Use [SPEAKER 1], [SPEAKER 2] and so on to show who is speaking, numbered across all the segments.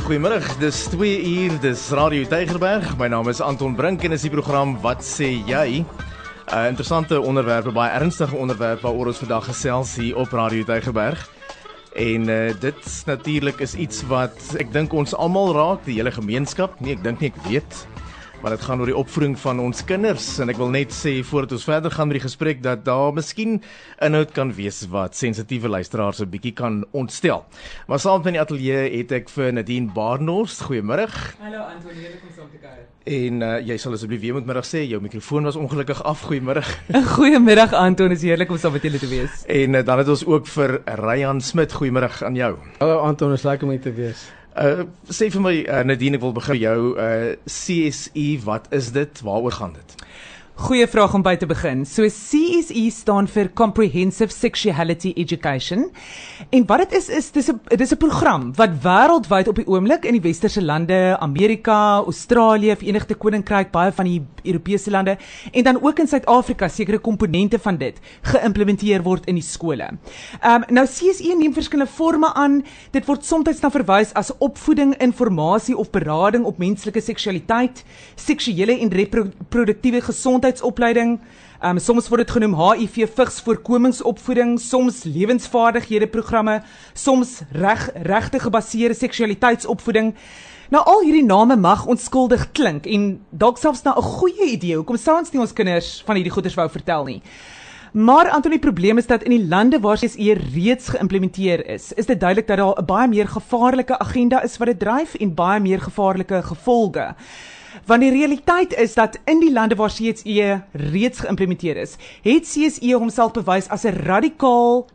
[SPEAKER 1] Goeiemôre, dis 2 uur, dis Radio Tygerberg. My naam is Anton Brink en is die program Wat sê jy? Interessante onderwerpe, baie ernstige onderwerpe waaroor ons vandag gesels hier op Radio Tygerberg. En dit natuurlik is iets wat ek dink ons almal raak, die hele gemeenskap. Nee, ek dink nie, ek weet. Maar dit gaan oor die opvoeding van ons kinders. En ek wil net sê, voordat ons verder gaan met die gesprek, dat daar miskien inhoud kan wees wat sensitiewe luisteraars 'n bietjie kan ontstel. Maar saam met in die ateljee het ek vir Nadine Baarnhorst. Goeiemôre.
[SPEAKER 2] Hallo Anton, heerlik om saam te kuier.
[SPEAKER 1] En jy sal asseblief weer met middag sê, jou mikrofoon was ongelukkig af. Goeiemôre.
[SPEAKER 2] Goeiemiddag Anton, is heerlik om saam met julle te wees.
[SPEAKER 1] En dan het ons ook vir Ryan Smit. Goeiemôre aan jou.
[SPEAKER 3] Hallo Anton, is lekker om hier te wees.
[SPEAKER 1] Sê vir my, Nadine, ek wil begin jou CSE, wat is dit? Waaroor gaan dit?
[SPEAKER 2] Goeie vraag om by te begin. So CSE staan vir Comprehensive Sexuality Education. En wat dit is dis 'n program wat wêreldwyd op die oomblik in die westerse lande, Amerika, Australië, Verenigde Koninkryk, baie van die Europese lande en dan ook in Suid-Afrika sekere komponente van dit geïmplementeer word in die skole. Nou CSE neem verskillende forme aan. Dit word soms na verwys as opvoeding, informasie of berading op menslike seksualiteit, seksuele en reproduktiewe gesondheidsopleiding. Soms word dit genoem HIV vigsvoorkomingsopvoeding, soms lewensvaardighede programme, soms regte gebaseerde seksualiteitsopvoeding. Nou al hierdie name mag onskuldig klink en dalk selfs na 'n goeie idee. Hoekom sou ons nie ons kinders van hierdie goeders wou vertel nie? Maar Anton, die probleem is dat in die lande waar CSE reeds geïmplementeer is dit duidelik dat daar 'n baie meer gevaarlike agenda is wat dit dryf en baie meer gevaarlike gevolge. Want die realiteit is dat in die lande waar CSE reeds geïmplementeer is, het CSE homself bewys as 'n radikaal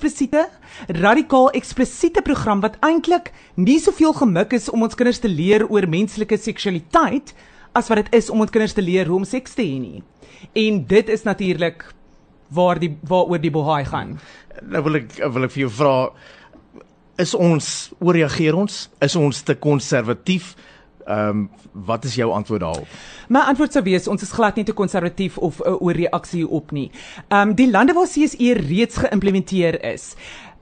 [SPEAKER 2] eksplisiete program wat eintlik nie soveel gemik is om ons kinders te leer oor menslike seksualiteit as wat dit is om ons kinders te leer hoe om seks te hê nie. En dit is natuurlik waaroor die bohaai gaan.
[SPEAKER 1] Nou wil ek vir jou vra, oorreageer ons? Is ons te konservatief? Wat is jou antwoord daarop?
[SPEAKER 2] My antwoord sou wees, ons is glad nie te konservatief of 'n oorreaksie hierop nie. Die lande waar CSE reeds geïmplementeer is,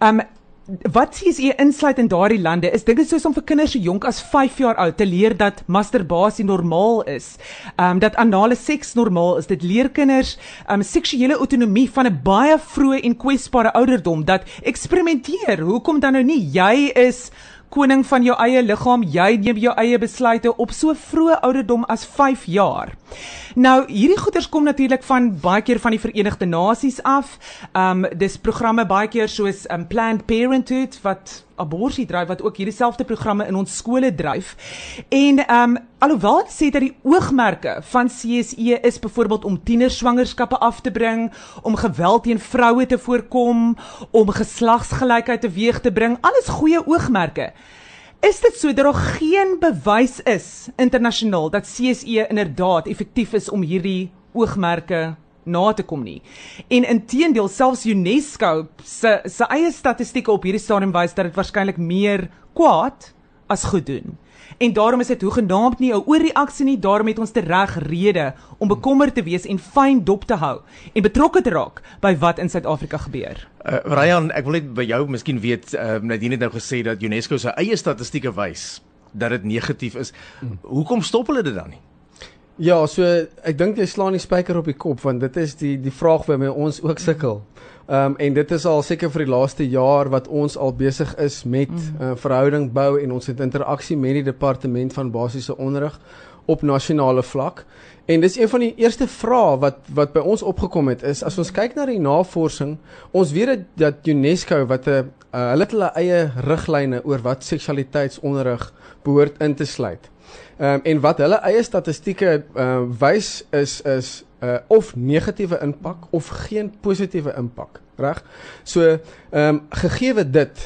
[SPEAKER 2] wat CSE insluit in daardie lande is dinge soos om vir kinders so jonk as 5 jaar oud te leer dat masturbasie normaal is, dat anale seks normaal is. Dit leer kinders seksuele autonomie van 'n baie vroeë en kwesbare ouderdom, dat eksperimenteer, hoekom dan nou nie? Jy is koning van jou eie liggaam, jy neem jou eie besluite op so vroeë ouderdom as 5 jaar. Nou, hierdie goeders kom natuurlik baie keer van die Verenigde Nasies af. Dis programme baie keer soos Planned Parenthood, wat abortus dryf, wat ook hierdie selfde programme in ons skole dryf. En alhoewel het sê dat die oogmerke van CSE is byvoorbeeld om tienerswangerskappe af te bring, om geweld teen vroue te voorkom, om geslagsgelykheid teweeg te bring, alles goeie oogmerke. Is dit so dat daar geen bewys is internasionaal dat CSE inderdaad effektief is om hierdie oogmerke na te kom nie? En inteendeel, selfs UNESCO se eie statistieke op hierdie stadium wys dat dit waarskynlik meer kwaad as goed doen. En daarom is dit hoegenaamd nie 'n oorreaksie nie, daarom het ons reg rede om bekommerd te wees en fyn dop te hou en betrokke te raak by wat in Suid-Afrika gebeur.
[SPEAKER 1] Ryan, ek wil net by jou miskien weet, Nadine het nou gesê dat UNESCO se eie statistieke wys dat dit negatief is. Hoekom stop hulle dit dan nie?
[SPEAKER 3] Ja, so ek dink jy slaan die spyker op die kop, want dit is die vraag waarmee ons ook sukkel. En dit is al seker vir die laaste jaar wat ons al besig is met verhouding bou en ons het interaksie met die departement van basiese onderrig op nasionale vlak. En dis een van die eerste vrae wat by ons opgekom het, is as ons kyk na die navorsing, ons weet dat UNESCO wat hulle het hulle eie riglyne oor wat seksualiteitsonderrig behoort in te sluit. En wat hulle eie statistieke wys is of negatiewe impak of geen positiewe impak, reg? So, gegeewe dit,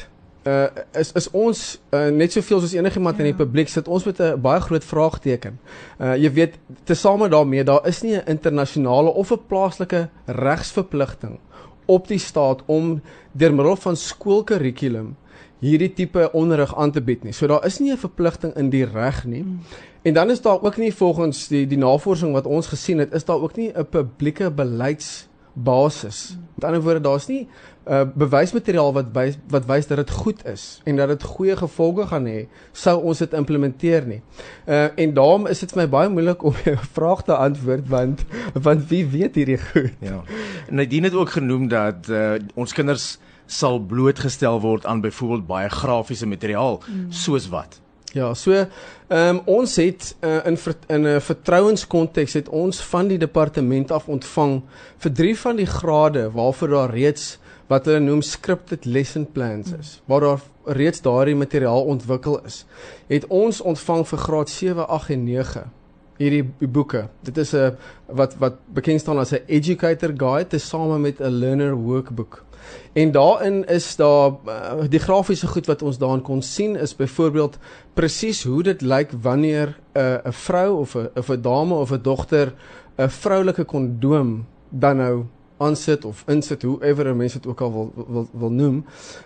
[SPEAKER 3] is ons net soveel soos enigiemand in die publiek, sit ons met 'n baie groot vraagteken. Jy weet, tesame daarmee, daar is nie 'n internasionale of 'n plaaslike regsverpligting op die staat om deur middel van skoolkurrikulum hierdie tipe onderrig aan te bied nie. So daar is nie 'n verpligting in die reg nie. En dan is daar ook nie, volgens die navorsing wat ons gesien het, is daar ook nie 'n publieke beleids basis. Met ander woorde, daar's nie bewysmateriaal wat wys dat dit goed is en dat dit goeie gevolge gaan hê, sou ons dit implementeer nie. En daarom is dit vir my baie moeilik om 'n vraag te antwoord, want wie weet hierdie goed?
[SPEAKER 1] Ja. Nadine het ook genoem dat ons kinders sal blootgestel word aan byvoorbeeld baie grafiese materiaal, soos wat?
[SPEAKER 3] Ja, so ons het in 'n vertrouenskonteks het ons van die departement af ontvang vir 3 van die grade waarvoor daar reeds wat hulle noem scripted lesson plans is, waar daar reeds daardie materiaal ontwikkel is. Het ons ontvang vir graad 7, 8 en 9 hierdie boeke. Dit is 'n wat bekend staan as 'n educator guide, tesame met 'n learner workbook. En daarin is daar die grafiese goed wat ons daarin kon sien is byvoorbeeld presies hoe dit lyk wanneer 'n vrou of 'n dame of 'n dogter 'n vroulike kondoom dan nou aansit of insit, hoever mense dit ook al wil noem.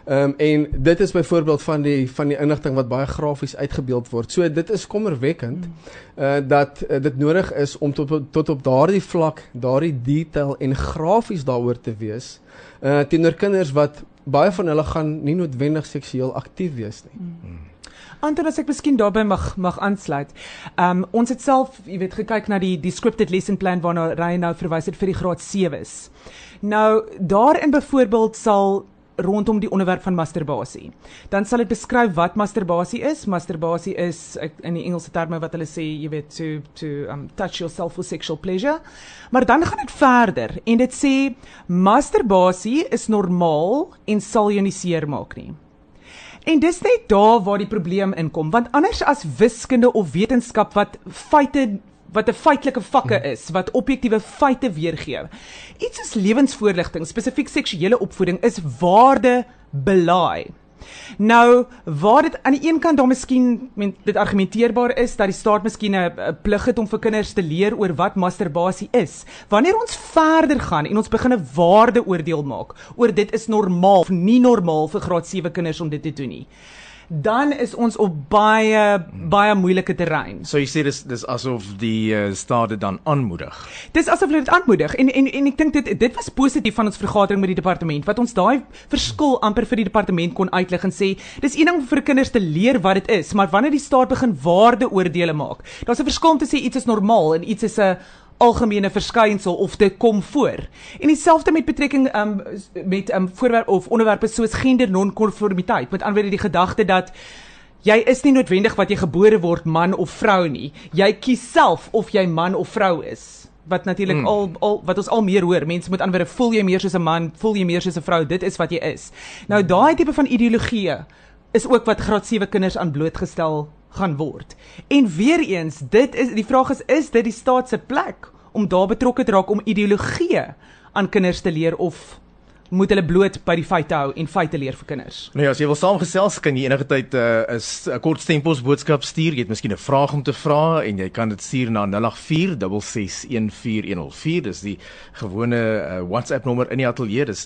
[SPEAKER 3] En dit is byvoorbeeld van die inligting wat baie grafies uitgebeeld word. So dit is kommerwekkend dat dit nodig is om tot op daardie vlak, daardie detail en grafies daaroor te wees teenoor kinders wat baie van hulle gaan nie noodwendig seksueel aktief wees nie.
[SPEAKER 2] Anton, as ek miskien daarbey mag aansluit. Ons het self, jy weet, gekyk na die scripted lesson plan waarna Ryan nou verwys het vir die graad 7's. Nou, daarin byvoorbeeld sal rondom die onderwerp van masturbasie. Dan sal dit beskryf wat masturbasie is. Masturbasie is in die Engelse terme wat hulle sê, jy weet, to touch yourself for sexual pleasure. Maar dan gaan dit verder en dit sê masturbasie is normaal en sal jou nie seer maak nie. En dis net daar waar die probleem inkom, want anders as wiskunde of wetenskap wat 'n feitelike vakke is, wat objektiewe feite weergee. Iets soos lewensvoorligting, spesifiek seksuele opvoeding, is waardebelaai. Nou, waar dit aan die een kant dan miskien dit argumenteerbaar is, dat die staat miskien 'n plig het om vir kinders te leer oor wat masturbasie is. Wanneer ons verder gaan en ons begin 'n waardeoordeel maak, oor dit is normaal of nie normaal vir graad 7 kinders om dit te doen nie, dan is ons op baie moeilike terrein.
[SPEAKER 1] So jy sê dis asof die staat dit dan aanmoedig.
[SPEAKER 2] Dis asof hulle dit aanmoedig en ek dink dit was positief van ons vergadering met die departement, wat ons daai verskil amper vir die departement kon uitlig en sê, dis een ding om vir kinders te leer wat dit is, maar wanneer die staat begin waardeoordele maak, daar's 'n verskil om te sê iets is normaal en iets is 'n algemene verskynsel of dit kom voor. En dieselfde met betrekking met voorwerp of onderwerpe soos gender non-konformiteit, met ander woorde die gedagte dat jy is nie noodwendig wat jy gebore word man of vrou nie. Jy kies self of jy man of vrou is. Wat natuurlik wat ons al meer hoor, mense met ander woorde, voel jy meer soos 'n man, voel jy meer soos 'n vrou, dit is wat jy is. Nou daai tipe van ideologie is ook wat graad 7 kinders aan blootgestel gaan word. En weer eens, die vraag is dit die staat se plek om daar betrokke te raak om ideologie aan kinders te leer, of moet hulle bloot by die feite hou en feite leer vir kinders?
[SPEAKER 1] Nou ja, as jy wil saamgesels, kan jy enige tyd 'n kort stempels boodskap stuur. Jy het miskien 'n vraag om te vra en jy kan dit stuur na 084661404. Dis die gewone WhatsApp nommer in die ateljee. Dis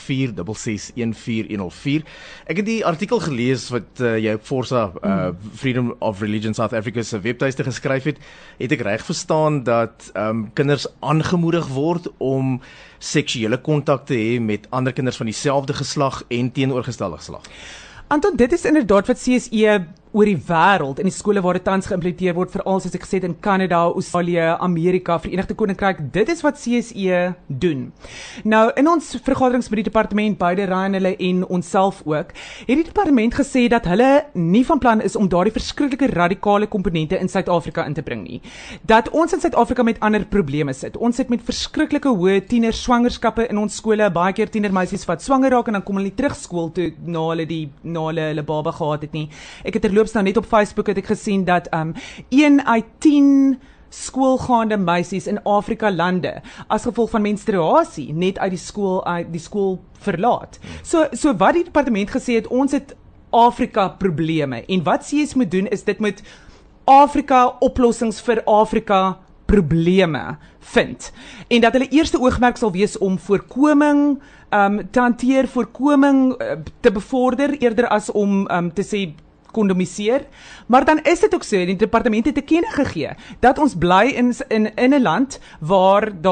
[SPEAKER 1] 084661404. Ek het die artikel gelees wat jy op Forsa Freedom of Religion South Africa se webtuiste geskryf het. Het ek reg verstaan dat kinders aangemoedig word om seksuele kontak te hê met ander kinders van dieselfde geslag en teenoorgestelde geslag?
[SPEAKER 2] Anton, dit is inderdaad wat CSE oor die wêreld in die skole waar dit tans geïmplementeer word, veral soos ek gesê het in Kanada, Australië, Amerika, Verenigde Koninkryk, dit is wat CSE doen. Nou, in ons vergaderings met die departement, beide Ryan hulle en onsself ook, het die departement gesê dat hulle nie van plan is om daardie verskriklike radikale komponente in Suid-Afrika in te bring nie. Dat ons in Suid-Afrika met ander probleme sit. Ons sit met verskriklike hoë tiener swangerskappe in ons skole, baie keer tienermeisies wat swanger raak en dan kom hulle nie terug skool toe na hulle baba gehad het nie. Ek het terloops nou net op Facebook het ek gesien dat 1 uit 10 skoolgaande meisies in Afrika lande as gevolg van menstruasie net uit die skool verlaat. So wat die departement gesê het, ons het Afrika probleme en wat CS moet doen is dit moet Afrika oplossings vir Afrika probleme vind. En dat hulle eerste oogmerk sal wees om voorkoming te hanteer, voorkoming te bevorder eerder as om te sê kondomiseer, maar dan is dit ook so, die departement het te kenne gegee, dat ons bly in 'n land waar daar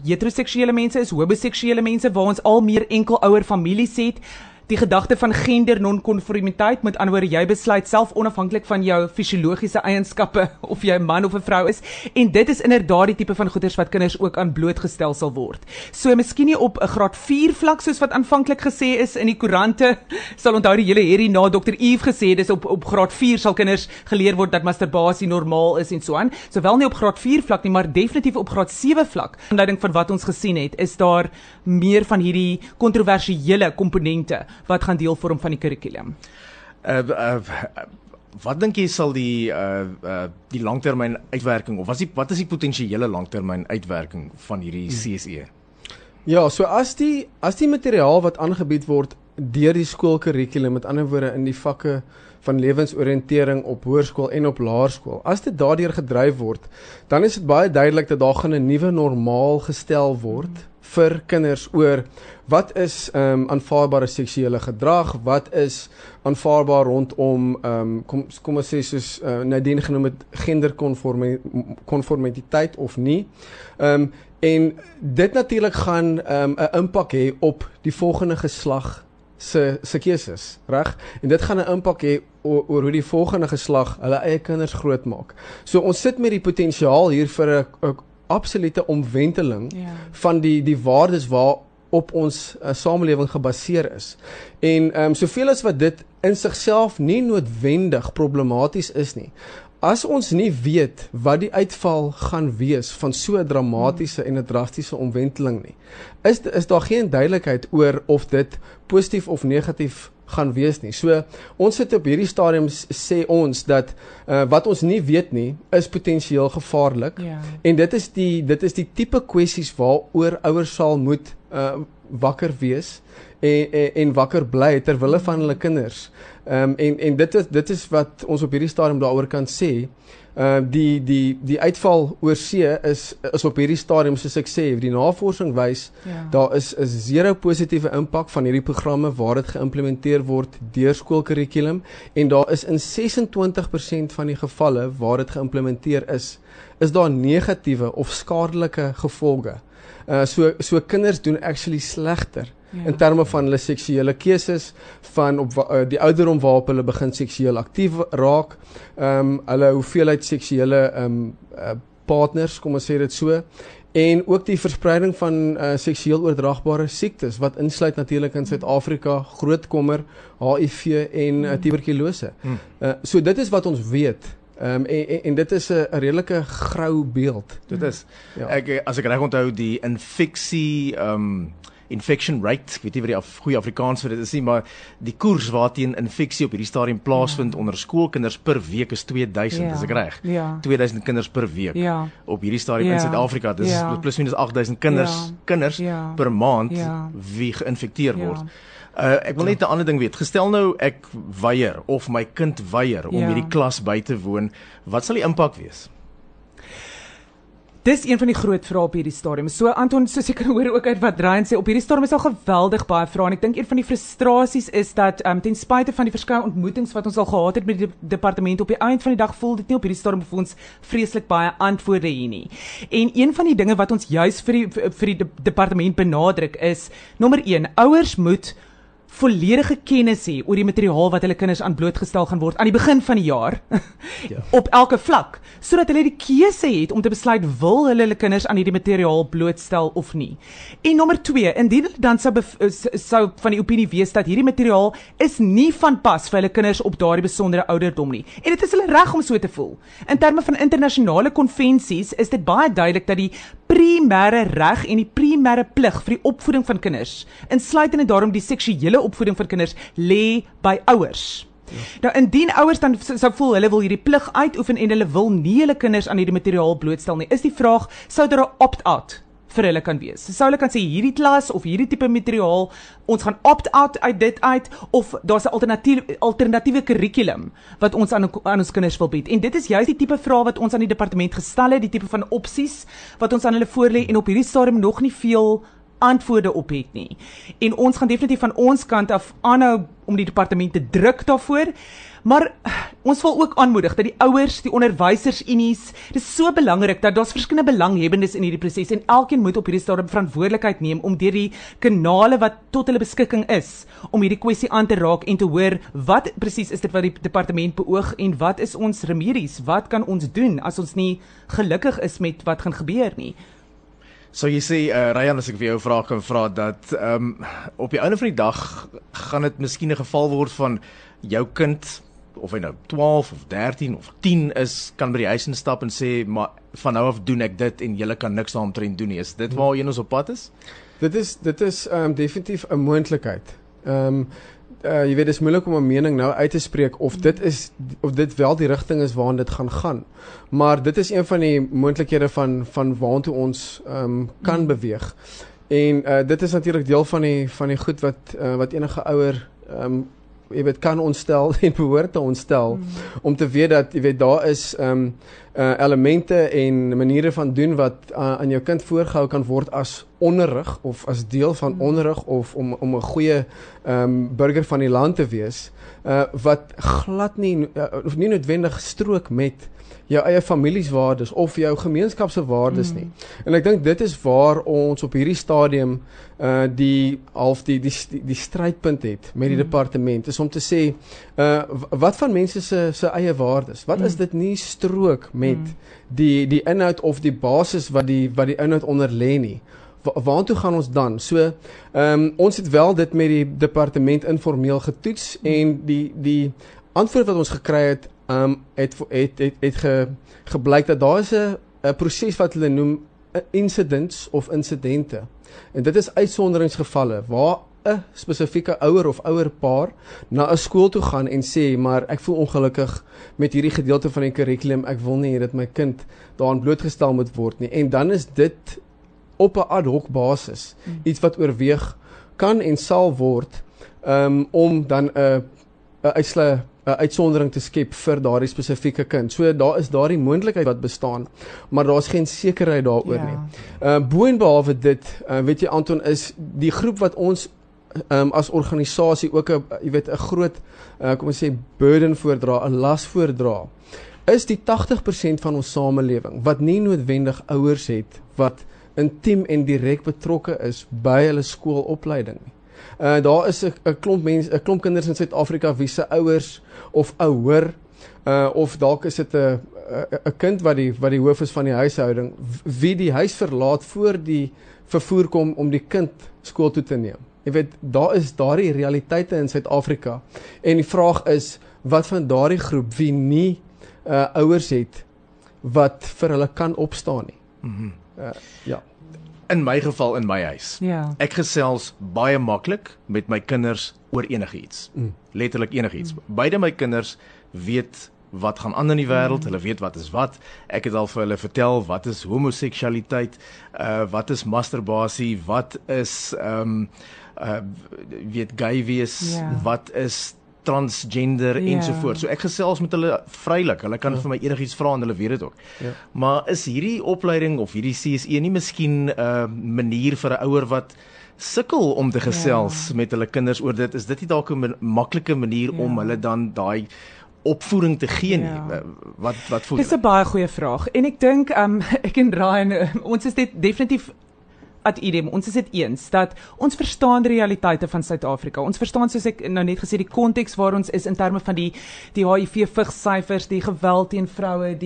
[SPEAKER 2] heteroseksuele mense is, homoseksuele mense, waar ons al meer enkelouer families het. Die gedagte van gender non-konformiteit, met ander woorde, jy besluit self onafhanklik van jou fisiologiese eienskappe of jy 'n man of 'n vrou is, en dit is inderdaad die tipe van goeders wat kinders ook aan blootgestel sal word. So miskien nie op 'n graad 4 vlak soos wat aanvanklik gesê is in die koerante, sal onthou die hele herrie na Dr. Eve gesê, dis op graad 4 sal kinders geleer word dat masturbasie normaal is en so aan. So wel nie op graad 4 vlak nie, maar definitief op graad 7 vlak. Aanleiding van wat ons gesien het, is daar meer van hierdie kontroversiële komponente wat gaan deel vorm van die kurrikulum.
[SPEAKER 1] Wat dink jy sal die langtermyn uitwerking, of wat is die potensiële langtermyn uitwerking van hierdie CSE?
[SPEAKER 3] Ja, so as die materiaal wat aangebied word deur die skoolkurrikulum, met ander woorde in die vakke van lewensoriëntering op hoërskool en op laerskool, as dit daardeur gedryf word, dan is dit baie duidelik dat daar gaan 'n nuwe normaal gestel word vir kinders oor wat is aanvaarbare seksuele gedrag, wat is aanvaarbaar rondom kom ons sê soos Nadine genoem het, genderkonformiteit of nie. En dit natuurlik gaan 'n impak hê op die volgende geslag se keuses, reg? En dit gaan 'n impak hê oor hoe die volgende geslag hulle eie kinders grootmaak. So ons sit met die potensiaal hier vir 'n absolute omwenteling van die waardes waarop ons samelewing gebaseer is. En soveel as wat dit in sigself nie noodwendig problematies is nie, as ons nie weet wat die uitval gaan wees van so 'n dramatiese en 'n drastiese omwenteling nie, is daar geen duidelikheid oor of dit positief of negatief gaan wees nie. So ons sit op hierdie stadium, sê ons dat wat ons nie weet nie is potensieel gevaarlik. En dit is die tipe kwessies waaroor ouers sal moet wakker wees en wakker bly ter wille van hulle kinders. En dit is wat ons op hierdie stadium daaroor kan sê. Die uitval oor see is op hierdie stadium, soos ek sê, die navorsing wys, daar is 'n zero positiewe impak van hierdie programme waar dit geïmplementeer word deur skoolkurrikulum, en daar is in 26% van die gevalle waar dit geïmplementeer is daar negatiewe of skadelike gevolge. So kinders doen actually slegter in terme van hulle seksuele keuses, van op die ouderdom waarop hulle begin seksueel aktief raak, hulle hoeveelheid seksuele partners, kom ons sê dit so, en ook die verspreiding van seksueel oordraagbare siektes, wat insluit natuurlik in Suid-Afrika groot kommer, HIV en tuberkulose. So dit is wat ons weet. En dit is 'n redelike grou beeld.
[SPEAKER 1] Dit is. As ek reg onthou, die infection rate, ek weet nie wat die goeie Afrikaans vir dit is nie, maar die koers waarteen infeksie op hierdie stadium plaasvind onder skoolkinders per week is 2000, is ek reg? 2000 kinders per week op hierdie stadium in Suid-Afrika. Dis plus minus 8000 kinders per maand wie geïnfekteer word. Ek wil net 'n ander ding weet. Gestel nou ek weier of my kind weier om hierdie klas by te woon, wat sal die impak wees?
[SPEAKER 2] Dis een van die groot vrae op hierdie stadium. So Anton, soos jy kan hoor ook uit wat Ryan sê, op hierdie stadium is al geweldig baie vrae, en ek dink een van die frustrasies is dat ten spyte van die verskeie ontmoetings wat ons al gehad het met die departement, op die eind van die dag voel dit nie op hierdie stadium vir ons vreeslik baie antwoorde hier nie. En een van die dinge wat ons juis vir die departement benadruk is, nommer 1, ouers moet volledige kennis hê oor die materiaal wat hulle kinders aan blootgestel gaan word aan die begin van die jaar, op elke vlak, sodat hulle die keuse het om te besluit, wil hulle kinders aan hierdie materiaal blootstel of nie. En nommer 2, indien hulle dan sou van die opinie wees dat hierdie materiaal is nie van pas vir hulle kinders op daardie besondere ouderdom nie, en dit is hulle reg om so te voel. In terme van internasionale konvensies is dit baie duidelik dat die primêre reg en die primêre plig vir die opvoeding van kinders, insluitende daarom die seksuele opvoeding van kinders, lê by ouers. Nou, indien ouers dan sou voel hulle wil hierdie plig uitoefen en hulle wil nie hulle kinders aan hierdie materiaal blootstel nie, is die vraag, sou daar 'n opt-out vir hulle kan wees? Sou hulle kan sê, hierdie klas of hierdie tipe materiaal, ons gaan opt-out uit dit uit, of daar's 'n alternatiewe kurrikulum wat ons aan ons kinders wil bied. En dit is juist die tipe vrae wat ons aan die departement gestel het, die tipe van opsies wat ons aan hulle voorlê, en op hierdie stadium nog nie veel antwoorde op het nie. En ons gaan definitief van ons kant af aanhou om die departement te druk daarvoor. Maar ons wil ook aanmoedig dat die ouers, die onderwysersunies, dit is so belangrik dat daar's verskillende belanghebbendes in hierdie proses en elkeen moet op hierdie stadium verantwoordelikheid neem om deur die kanale wat tot hulle beskikking is, om hierdie kwessie aan te raak en te hoor wat presies is dit wat die departement beoog en wat is ons remedies, wat kan ons doen as ons nie gelukkig is met wat gaan gebeur nie.
[SPEAKER 1] So jy sê, Ryan, as ek vir jou vraag kan vra, dat op die einde van die dag gaan dit miskien 'n geval word van jou kind, of hy nou 12 of 13 of 10 is, kan by die huis instap en sê, maar van nou af doen ek dit en julle kan niks daaromtrent doen nie. Is dit waarheen ons op pad is?
[SPEAKER 3] Dit is definitief 'n moontlikheid. Jy weet, dit is moeilik om 'n mening nou uit te spreek of dit wel die rigting is waarin dit gaan. Maar dit is een van die moontlikhede van waartoe ons kan beweeg. En dit is natuurlik deel van die goed wat enige ouer jy weet kan ontstel en behoort te ontstel om te weet dat jy weet daar is elemente en maniere van doen wat aan jou kind voorgehou kan word as onderrig of as deel van onderrig of om 'n goeie burger van die land te wees wat glad nie of nie noodwendig strook met jou eie familieswaardes of jou gemeenskapse waardes nie. En ek dink dit is waar ons op hierdie stadium die strydpunt het met die departement, is om te sê, wat van mense se eie waardes? Wat is dit nie strook met die inhoud of die basis wat die inhoud onder lê nie? Waartoe gaan ons dan? So, ons het wel dit met die departement informeel getoets en die antwoord wat ons gekry het, het gebleik dat daar is 'n proses wat hulle noem incidents of insidente. En dit is uitsonderingsgevalle waar 'n spesifieke ouer of ouerpaar na 'n skool toe gaan en sê, maar ek voel ongelukkig met hierdie gedeelte van die kurrikulum, ek wil nie dat my kind daaraan blootgestel moet word nie. En dan is dit op 'n ad hoc basis iets wat oorweeg kan en sal word om dan 'n uitsondering te skep vir daardie spesifieke kind. So daar is daardie moontlikheid wat bestaan, maar daar is geen sekerheid daaroor nie. Bo en behalwe dit, weet jy Anton, is die groep wat ons as organisasie ook 'n groot kom ons sê burden voordra, 'n las voordra, is die 80% van ons samelewing wat nie noodwendig ouers het wat intiem en direk betrokke is by hulle skoolopleiding nie. Daar is 'n klomp kinders in Suid-Afrika wie se ouers of ouer of dalk is dit 'n kind wat die hoof is van die huishouding, wie die huis verlaat voor die vervoer kom om die kind skool toe te neem. Jy weet, daar is daardie realiteite in Suid-Afrika en die vraag is, wat van daardie groep wie nie ouers het wat vir hulle kan opstaan nie? Ja.
[SPEAKER 1] In my geval, in my huis.
[SPEAKER 2] Ja.
[SPEAKER 1] Ek gesels baie maklik met my kinders oor enigiets. Letterlik enigiets. Beide my kinders weet wat gaan aan in die wêreld, hulle weet wat is wat. Ek het al vir hulle vertel wat is homoseksualiteit, wat is masturbasie, wat is gay wees, wat is transgender ensovoorts. So ek gesels met hulle vrylik. Hulle kan vir my enigiets vra en hulle weet dit ook. Maar is hierdie opleiding of hierdie CSE nie miskien 'n manier vir 'n ouer wat sukkel om te gesels met hulle kinders oor dit? Is dit nie dalk 'n maklike manier om hulle dan daai opvoeding te gee nie? Wat voel jy?
[SPEAKER 2] Dis 'n baie goeie vraag. En ek dink ek en Ryan, ons is dit definitief ad idem, ons is dit eens, dat ons verstaan die realiteite van Suid-Afrika. Ons verstaan, soos ek nou net gesê, die konteks waar ons is in terme van die HIV-vigssyfers, die geweld teen vroue,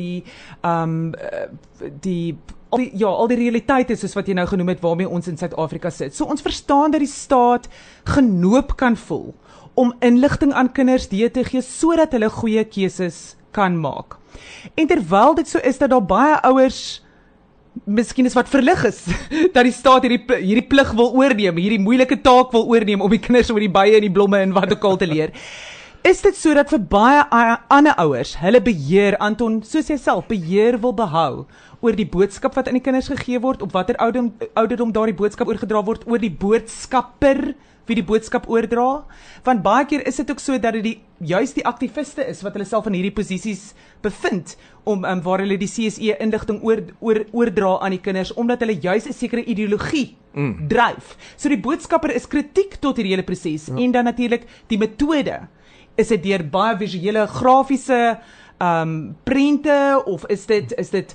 [SPEAKER 2] al die realiteite soos wat jy nou genoem het, waarmee ons in Suid-Afrika sit. So ons verstaan dat die staat genoop kan voel om inligting aan kinders deur te gee, sodat hulle goeie keuses kan maak. En terwyl dit so is, dat daar baie ouers miskien is wat verlig is, dat die staat hierdie plig wil oorneem, hierdie moeilike taak wil oorneem om die kinders oor die bye en die blomme en wat ook al te leer, Is dit so dat vir baie ander ouers, hulle beheer, Anton, soos jy self, beheer wil behou oor die boodskap wat aan die kinders gegee word, op watter ouderdom daardie boodskap oorgedra word, oor die boodskapper wie die boodskap oordra? Want baie keer is dit ook so dat dit juist die aktiviste is wat hulle self in hierdie posisies bevind om waar hulle die CSE inligting oordra aan die kinders, omdat hulle juist 'n sekere ideologie dryf. So die boodskapper is kritiek tot hierdie hele proses, en dan natuurlik die metode. Is dit deur baie visuele, grafiese prente, of is dit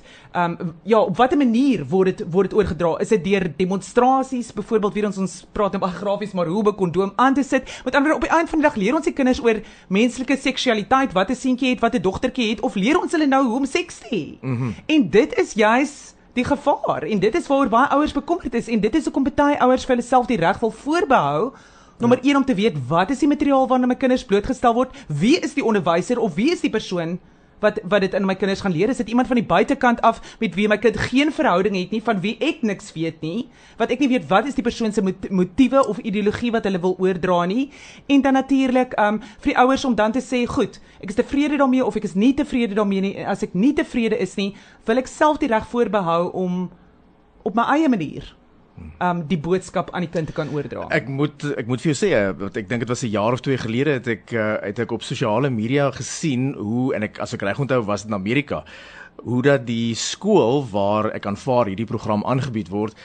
[SPEAKER 2] op watter manier word dit oorgedra? Is dit deur demonstrasies, byvoorbeeld weer ons praat nou baie grafies, maar hoe om 'n kondoom aan te sit? Met ander woorde, op die einde van die dag leer ons die kinders oor menslike seksualiteit, wat 'n seentjie het, wat 'n dogtertjie het, of leer ons hulle nou hoe om seks te hê? En dit is juis die gevaar, en dit is waaroor baie ouers bekommerd is, en dit is hoekom baie ouers vir hulle self die reg wil voorbehou, nommer 1 om te weet, wat is die materiaal waarna my kinders blootgestel word, wie is die onderwyser, of wie is die persoon wat dit in my kinders gaan leer? Is dit iemand van die buitekant af met wie my kind geen verhouding het nie, van wie ek niks weet nie, wat ek nie weet wat is die persoon se motiewe of ideologie wat hulle wil oordra nie, en dan natuurlik vir die ouers om dan te sê, goed, ek is tevrede daarmee of ek is nie tevrede daarmee nie, as ek nie tevrede is nie, wil ek self die reg voorbehou om op my eie manier die boodskap aan die kind te kan oordra.
[SPEAKER 1] Ek moet vir jou sê, want ek dink dit was 'n jaar of 2 gelede het ek op sosiale media gesien hoe, en as ek reg onthou was dit in Amerika, hoe dat die skool waar ek aanvaar hierdie program aangebied word,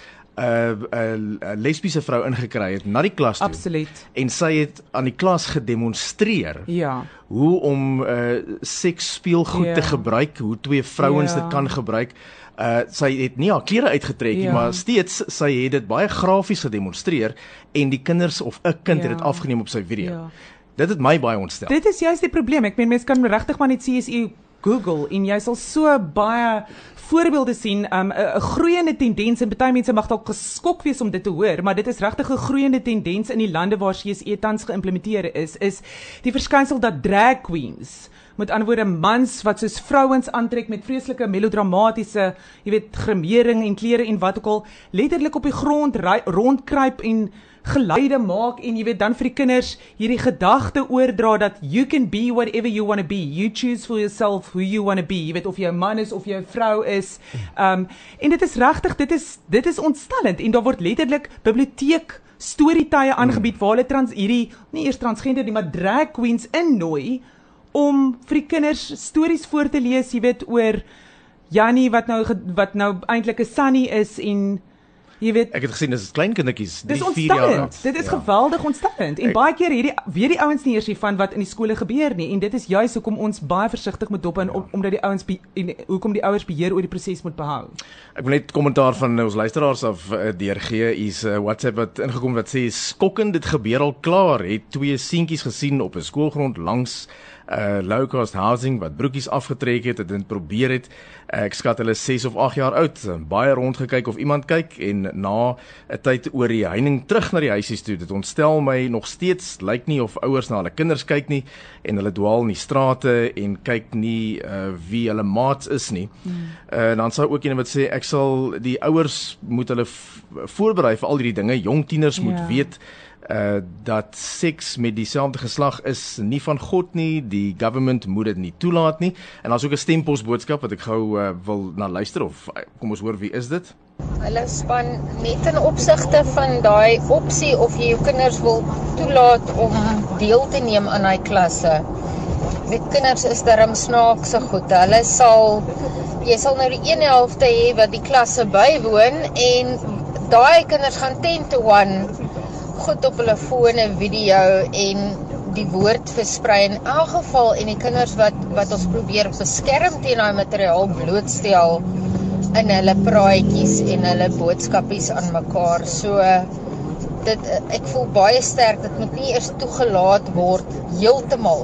[SPEAKER 1] 'n lesbiese vrou ingekry het na die klas toe.
[SPEAKER 2] Absoluut.
[SPEAKER 1] En sy het aan die klas gedemonstreer hoe om seks speelgoed te gebruik, hoe 2 vrouens dit kan gebruik. Sy het nie haar klere uitgetrek nie, maar steeds, sy het dit baie grafies gedemonstreer, en die kinders of 'n kind het dit afgeneem op sy video. Dit het my baie ontstel.
[SPEAKER 2] Dit is juist die probleem. Ek meen, mense kan regtig maar net CSE Google, en jy sal so baie voorbeelde sien, 'n groeiende tendens, en baie mense mag dalk geskok wees om dit te hoor, maar dit is regtig 'n groeiende tendens in die lande waar CSE tans geïmplementeer is die verskynsel dat drag queens, met ander woorde mans wat soos vrouens aantrek met vreeslike melodramatiese, grimering en klere en wat ook al, letterlik op die grond rondkruip en geluide maak, en dan vir die kinders hierdie gedagte oordra dat you can be whatever you want to be, you choose for yourself who you want to be, of jy 'n man is of jy 'n vrou is, en dit is regtig, dit is ontstellend, en daar word letterlik biblioteek storytye aangebied waar hulle hierdie, nie eers transgender nie, maar drag queens innooi om vir die kinders stories voor te lees, oor Jannie wat nou eintlik 'n Sunny is, en
[SPEAKER 1] ek het gesien, dis klein kindertjies, 3, 4 jaar oud.
[SPEAKER 2] Dit is geweldig ontstellend, en baie keer weet die ouens nie eers van wat in die skole gebeur nie, en dit is juist hoekom ons baie versigtig moet dop, omdat die ouens hoekom die ouers beheer oor die proses moet behou.
[SPEAKER 1] Ek wil net kommentaar van ons luisteraars af deurgee, is WhatsApp wat ingekom wat sê, skokkend, dit gebeur al klaar, het 2 seentjies gesien op 'n skoolgrond langs low cost housing wat broekies afgetrek het, dit probeer het. Ek skat hulle 6 of 8 jaar oud, baie rondgekyk of iemand kyk, en na 'n tyd oor die heining terug na die huisies toe. Dit ontstel my nog steeds, lyk nie of ouers na hulle kinders kyk nie, en hulle dwaal in die strate en kyk nie wie hulle maats is nie. Dan sou ook iemand wat sê, ek sal die ouers moet hulle voorberei vir al hierdie dinge, jong tieners moet weet dat seks met dieselfde geslag is nie van God nie, die government moet dit nie toelaat nie, en daar's ook 'n stemposboodskap wat ek gou wil na luister, of kom ons hoor, wie is dit?
[SPEAKER 4] Hallo span, net in opsigte van daai opsie of jy jou kinders wil toelaat om deel te neem aan daai klasse. Met kinders is darm snaakse goed, jy sal nou die een helfte hê wat die klasse bywoon, en daai kinders gaan 10 to 1 goed op hulle fone, video en die woord versprei in elk geval, en die kinders wat ons probeer beskerm teen daai materiaal blootstel in hulle praatjies en hulle boodskapies aan mekaar. So ek voel baie sterk, dit moet nie eers toegelaat word heeltemal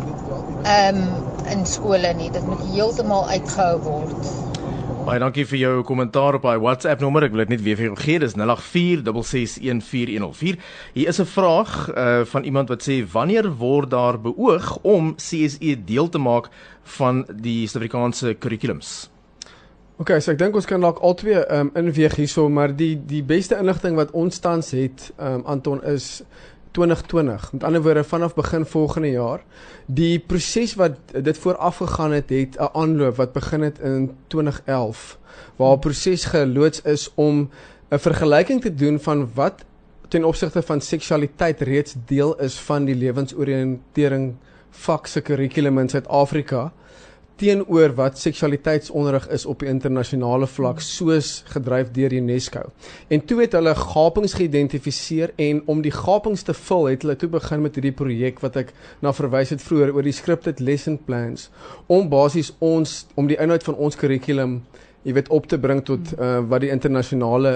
[SPEAKER 4] in skole nie, dit moet heeltemal uitgehou word.
[SPEAKER 1] Baie dankie vir jou kommentaar op daai WhatsApp nommer. Ek wil dit net weer vir jou gee. Dis 0846614104. Hier is 'n vraag van iemand wat sê, wanneer word daar beoog om CSE deel te maak van die Suid-Afrikaanse kurrikulums?
[SPEAKER 3] Okay, so ek dink ons kan dalk albei inweeg hierso, maar die beste inligting wat ons tans het, Anton, is 2020, met ander woorde vanaf begin volgende jaar. Die proses wat dit vooraf gegaan het 'n aanloop wat begin het in 2011, waar 'n proses geloods is om 'n vergelyking te doen van wat ten opsigte van seksualiteit reeds deel is van die lewensoriëntering vak se kurrikulum in Suid-Afrika, teenoor wat seksualiteitsonderrig is op die internasionale vlak, soos gedryf deur UNESCO. En toe het hulle gapings geïdentifiseer, en om die gapings te vul, het hulle toe begin met hierdie projek wat ek na verwys het vroeër, oor die scripted lesson plans, om basies om die inhoud van ons kurrikulum, jy weet, op te bring tot wat die internasionale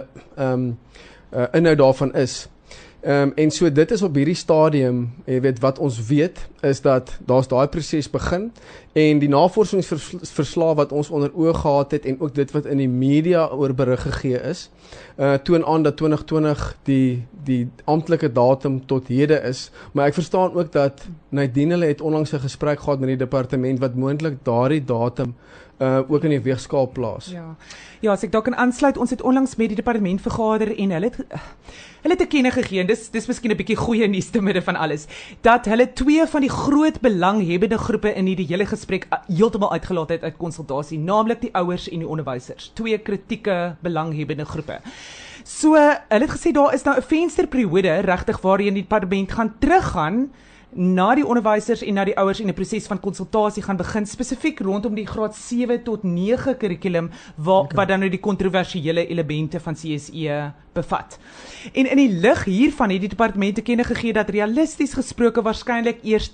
[SPEAKER 3] inhoud daarvan is. En so dit is op hierdie stadium, jy weet, wat ons weet, is dat daar's daai proses begin, en die navorsingsverslae wat ons onder oë gehad het, en ook dit wat in die media oor berig gegee is, toon aan dat 2020 die amptelike datum tot hede is, maar ek verstaan ook dat Nadine hulle het onlangs 'n gesprek gehad met die departement wat moontlik daardie datum ook in die weegskaal plaas.
[SPEAKER 2] Ja, as ek daar kan aansluit, ons het onlangs met die departement vergader en hulle het te kenne gegee, en dis miskien 'n bietjie goeie nuus te midde van alles, dat hulle 2 van die groot belanghebbende groepe in die hele gesprek heeltemal uitgelaat het uit konsultasie, naamlik die ouers en die onderwysers. 2 kritieke belanghebbende groepe. So, hulle het gesê daar is nou 'n vensterperiode regtig waarin die departement gaan teruggaan na die onderwysers en na die ouers en 'n proses van konsultasie gaan begin, spesifiek rondom die graad 7 tot 9 kurrikulum, wat dan nou die kontroversiële elemente van CSE bevat. En in die lig hiervan het die departement te kenne gegee dat realisties gesproke waarskynlik eers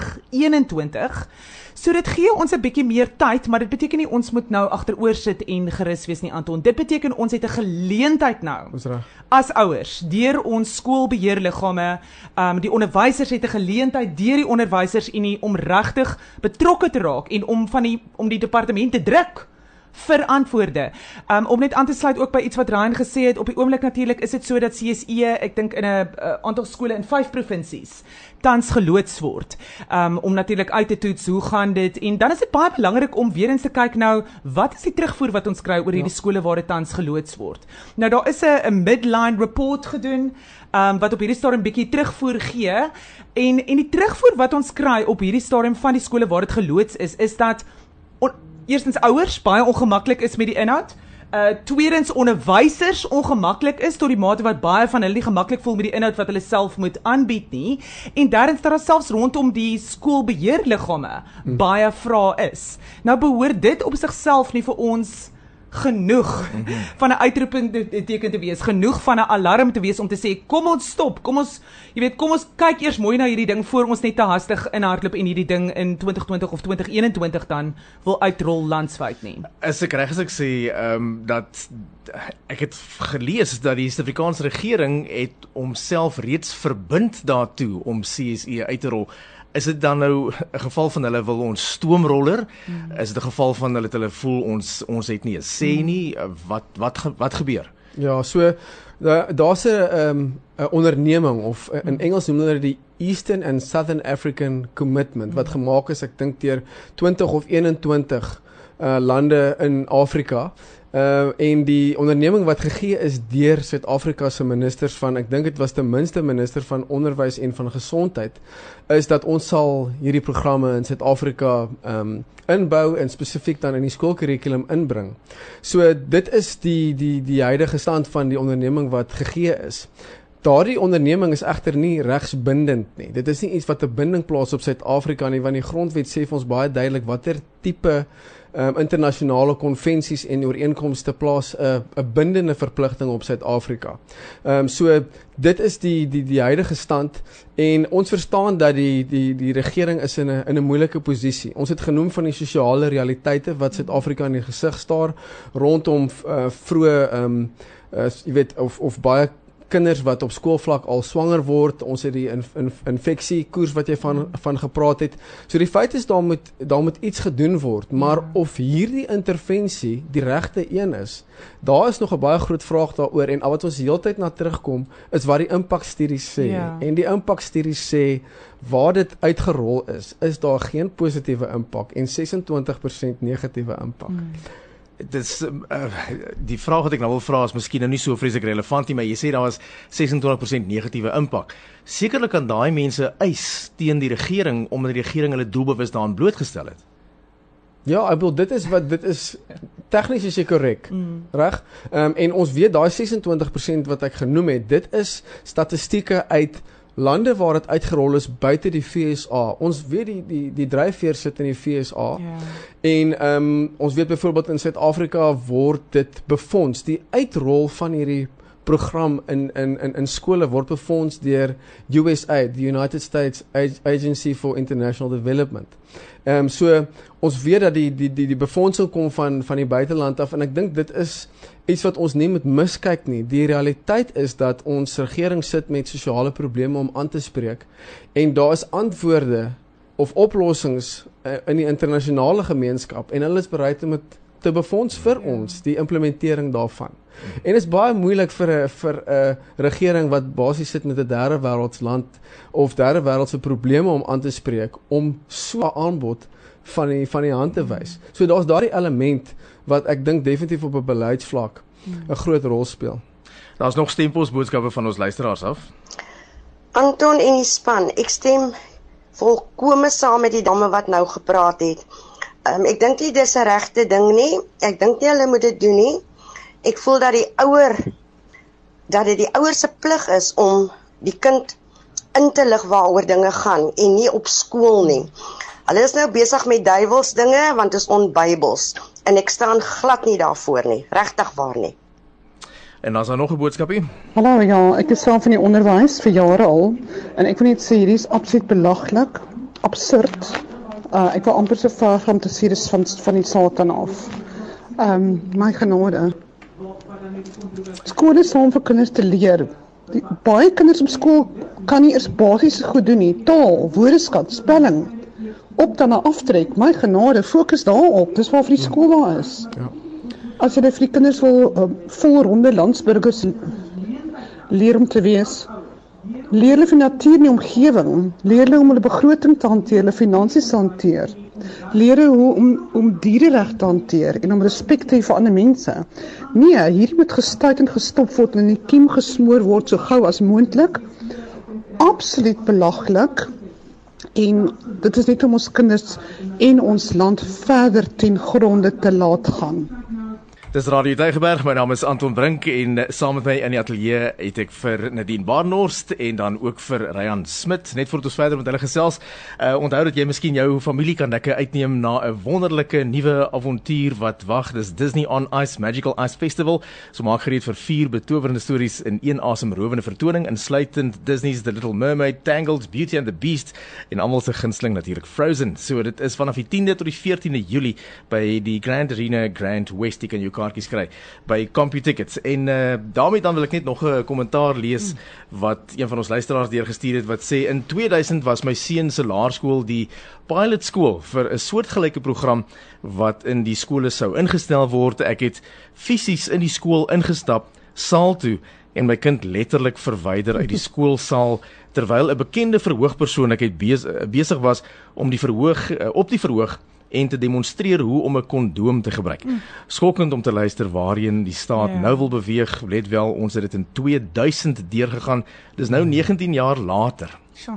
[SPEAKER 2] 2021, so dit gee ons 'n bietjie meer tyd, maar dit beteken nie ons moet nou agteroor sit en gerus wees nie, Anton. Dit beteken ons het 'n geleentheid nou, as ouers, deur ons skoolbeheerliggame, die onderwysers het 'n geleentheid deur die onderwysersunie om regtig betrokke te raak en om die departement te druk vir antwoorde. Om net aan te sluit ook by iets wat Ryan gesê het, op die oomblik natuurlik is dit so dat CSE, ek dink in 'n aantal skole in 5 provinsies tans geloods word, om natuurlik uit te toets, hoe gaan dit, en dan is dit baie belangrik om weer eens te kyk nou, wat is die terugvoer wat ons kry oor hierdie skole waar dit tans geloods word. Nou daar is 'n midline report gedoen, wat op hierdie stadium bietjie terugvoer gee, en die terugvoer wat ons kry op hierdie stadium van die skole waar dit geloods is dat eerstens ouers baie ongemaklik is met die inhoud, tweedens onderwysers ongemaklik is tot die mate wat baie van hulle nie gemaklik voel met die inhoud wat hulle self moet aanbied nie, en derdens dat daar selfs rondom die skoolbeheerliggame baie vrae is. Nou behoort dit op sigself nie vir ons genoeg van 'n uitroepteken te wees, genoeg van 'n alarm te wees om te sê, kom ons stop, kom ons kyk eers mooi na hierdie ding voor ons net te hastig inhardloop en hierdie ding in 2020 of 2021 dan wil uitrol landwyd nie.
[SPEAKER 1] Is ek reg as ek sê dat ek het gelees dat die Suid-Afrikaanse regering het homself reeds verbind daartoe om CSE uit te rol. Is dit dan nou 'n geval van hulle wil ons stoomroller? Is dit 'n geval van hulle voel ons het nie 'n sê nie? Wat gebeur?
[SPEAKER 3] Ja, so daar's 'n onderneming, of in Engels noem hulle die Eastern and Southern African Commitment, wat gemaak is, ek dink deur 20 of 21 lande in Afrika. En die onderneming wat gegee is deur Suid-Afrika se ministers van, ek dink dit was ten minste minister van onderwys en van gesondheid, is dat ons sal hierdie programme in Suid-Afrika inbou en spesifiek dan in die skoolkurrikulum inbring. So dit is die huidige stand van die onderneming wat gegee is. Daardie onderneming is egter nie regsbindend nie. Dit is nie iets wat 'n binding plaas op Suid-Afrika nie, want die grondwet sê vir ons baie duidelik watter tipe internasionale konvensies en ooreenkomste plaas 'n bindende verpligting op Suid-Afrika. So dit is die huidige stand, en ons verstaan dat die regering is in 'n moeilike posisie. Ons het genoem van die sosiale realiteite wat Suid-Afrika in die gesig staar rondom vroeë jy weet, of baie kinders wat op skoolvlak al swanger word. Ons het die infeksie koers wat jy van gepraat het. So die feit is daar moet iets gedoen word, maar of hierdie intervensie die regte een is, daar is nog 'n baie groot vraag daaroor, en al wat ons heeltyd na terugkom is wat die impakstudies sê. En die impakstudies sê waar dit uitgerol is daar geen positiewe impak en 26% negatiewe impak.
[SPEAKER 1] Dis die vraag wat ek nou wil vra is miskien nou nie so vreeslik relevant nie, maar jy sê daar was 26% negatiewe impak. Sekerlik kan daai mense eis teen die regering omdat die regering hulle doelbewus daaraan blootgestel het.
[SPEAKER 3] Ja, ek bedoel dit is tegnies is jy korrek, reg? En ons weet daai 26% wat ek genoem het, dit is statistieke uit lande waar dit uitgerol is buite die FSA. Ons weet die dryfveer sit in die FSA. En ons weet byvoorbeeld in Suid-Afrika word dit befonds. Die uitrol van hierdie program in skole word befonds deur USAID, the United States Agency for International Development. So ons weet dat die befondsing kom van die buiteland af en ek dink dit is iets wat ons nie moet miskyk nie. Die realiteit is dat ons regering sit met sosiale probleme om aan te spreek en daar is antwoorde of oplossings in die internasionale gemeenskap en hulle is bereid om dit te befonds vir ons, die implementering daarvan. En is baie moeilik vir 'n regering wat basies sit met 'n derde wêreldsland of derde wêreldse probleme om aan te spreek om so 'n aanbod van die hand te wys. So daar's daardie element wat ek dink definitief op 'n beleidsvlak 'n groot rol speel.
[SPEAKER 1] Daar's nog stempels boodskappe van ons luisteraars af.
[SPEAKER 5] Anton en die span, ek stem volkome saam met die dame wat nou gepraat het. Ek dink nie dis 'n regte ding nie. Ek dink nie hulle moet dit doen nie. Ek voel dat dit die ouer se plig is om die kind in te lig waaroor dinge gaan en nie op skool nie. Hulle is nou besig met duiwels dinge want dit is onbybels en ek staan glad nie daarvoor nie, regtig waar nie.
[SPEAKER 1] En dan is daar nog 'n boodskapie.
[SPEAKER 6] Hallo, ja, ek is saam van die onderwys vir jare al en ek wil net sê hierdie is absoluut belaglik, absurd. Ek wil amper so ver gaan te sê dis van die Satan af. My genade. Skool is om vir kinders te leer. Baie kinders op skool kan nie eers basiese goed doen nie. Taal, woordeskat, spelling. Op dan na aftrek. My genade, fokus daarop. Dis waarvoor die skool daar is. Ja. As jy vir die kinders wil volronde landsburgers leer om te wees, leer hulle van natuur en die omgewing, leer hulle om hulle begroting te hanteer, hulle finansies te hanteer, leer hulle hoe om dierereg te hanteer en om respek te hê vir ander mense. Nee, hierdie moet gestuit en gestop word en in die kiem gesmoor word so gou as moontlik. Absoluut belaglik. En dit is net om ons kinders en ons land verder ten gronde te laat gaan.
[SPEAKER 1] Dis Radio Tygerberg, my naam is Anton Brink en saam met my in die ateljee het ek vir Nadine Barnhorst en dan ook vir Ryan Smit, net voordat ons verder met hulle gesels. Onthou dat jy miskien jou familie kan lekker uitneem na 'n wonderlike nuwe avontuur wat wag. Dis Disney on Ice Magical Ice Festival. So maak gereed vir 4 betowerende stories in een asemrowende vertoning, insluitend Disney's The Little Mermaid, Tangled, Beauty and the Beast en almal se gunsteling natuurlik Frozen. So dit is vanaf die 10de tot die 14de Julie by die Grand Arena Grand West. Jy kan jou kaartjies kry by CompuTickets. En daarmee dan wil ek net nog 'n kommentaar lees wat een van ons luisteraars deurgestuur het wat sê in 2000 was my seun se laerskool die pilot skool vir 'n soortgelyke program wat in die skole sou ingestel word. Ek het fisies in die skool ingestap, saal toe en my kind letterlik verwyder uit die skoolsaal terwyl 'n bekende verhoogpersoon ek het besig was om op die verhoog en te demonstreer hoe om 'n kondoom te gebruik. Skokkend om te luister waarheen die staat nou wil beweeg. Let wel, ons het dit in 2000 deurgegaan. Dis nou 19 jaar later.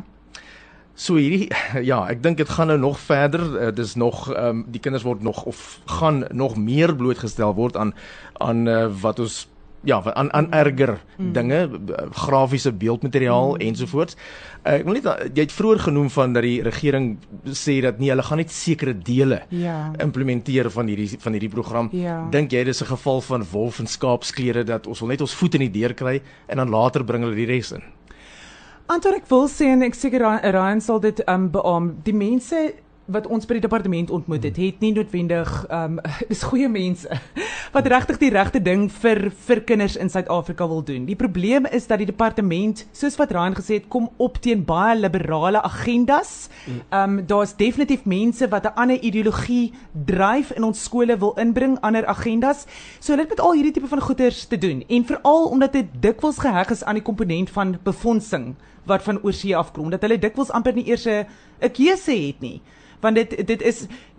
[SPEAKER 1] So hierdie, ja, ek dink dit gaan nou nog verder. Dis nog die kinders word nog of gaan nog meer blootgestel word aan wat ons aan erger dinge, grafiese beeldmateriaal ensovoorts. Ek wil net jy het vroeër genoem van dat die regering sê dat nie hulle gaan net sekere dele implementeer van hierdie program. Dink jy dis 'n geval van wolf en skaapsklere dat ons wil net ons voet in die deur kry en dan later bring hulle die res in?
[SPEAKER 2] Anton, ek wil sê en ek seker Ryan sal dit beamoen. Die mense wat ons by die departement ontmoet het nie noodwendig dis goeie mense wat regtig die regte ding vir kinders in Suid-Afrika wil doen. Die probleem is dat die departement, soos wat Ryan gesê het, kom op teen baie liberale agendas. Daar's definitief mense wat 'n ander ideologie dryf in ons skole wil inbring, ander agendas. So hulle het met al hierdie tipe van goeders te doen en veral omdat dit dikwels geheg is aan die komponent van befondsing wat van oorsee afkom, dat hulle dikwels amper nie eers 'n keuse het nie. Want dit is